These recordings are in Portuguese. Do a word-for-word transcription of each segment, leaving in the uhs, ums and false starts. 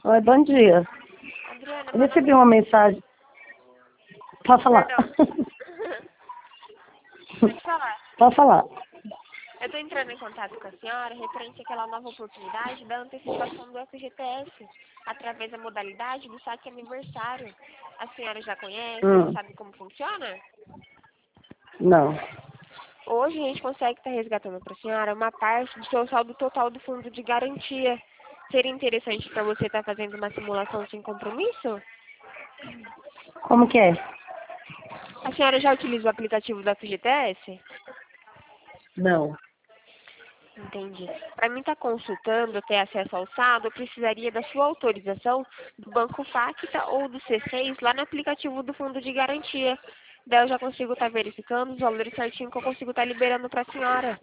Oi, bom dia. Adriana, Eu meu recebi nome uma mensagem. Pode é... falar. Perdão. Pode falar. Pode falar. Eu estou entrando em contato com a senhora referente àquela nova oportunidade da antecipação do F G T S através da modalidade do saque aniversário. A senhora já conhece, já Hum, sabe como funciona? não. Hoje a gente consegue estar resgatando para a senhora uma parte do seu saldo total do fundo de garantia. Seria interessante para você estar fazendo uma simulação sem compromisso? Como que é? A senhora já utiliza o aplicativo do F G T S? Não. Entendi. Para mim estar consultando, ter acesso ao saldo, eu precisaria da sua autorização do Banco Facta ou do C seis lá no aplicativo do Fundo de Garantia. Daí eu já consigo estar verificando os valores certinho que eu consigo estar liberando para a senhora.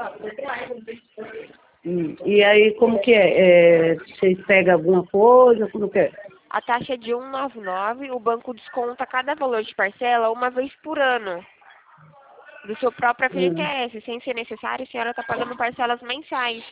Hum, E aí, como que é? É, Vocês pegam alguma coisa? Como que é? A taxa é de cento e noventa e nove, o banco desconta cada valor de parcela uma vez por ano do seu próprio Hum, F G T S. Sem ser necessário, a senhora está pagando parcelas mensais.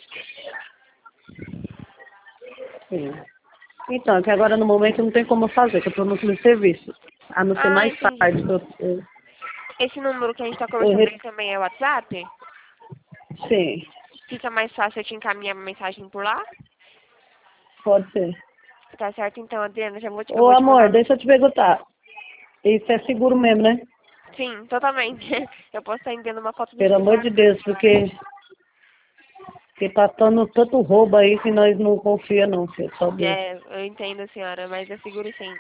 sim. Então, é que agora no momento não tem como fazer, que eu estou no meu serviço. A não ser Ah, mais entendi. tarde. que Eu, eu, Esse número que a gente está eu conversando aí re- também é o WhatsApp? sim, Fica mais fácil eu te encaminhar uma mensagem por lá? pode ser. Tá certo, então, Adriana, já vou te, eu Ô, vou te mandar amor, uma... deixa eu te perguntar. Isso é seguro mesmo, né? Sim, totalmente. Eu posso estar enviando uma foto do Pelo amor celular de pra Deus, senhora. porque, porque tá dando tanto roubo aí que nós não confia não, filho. Só Deus. É, eu entendo, senhora, mas é seguro sim.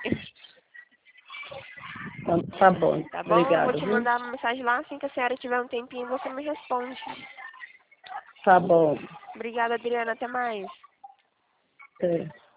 Então, tá bom. Tá bom? Eu vou Obrigada, te viu? mandar uma mensagem lá, assim que a senhora tiver um tempinho, você me responde. Tá bom. Obrigada, Adriana, até mais. É.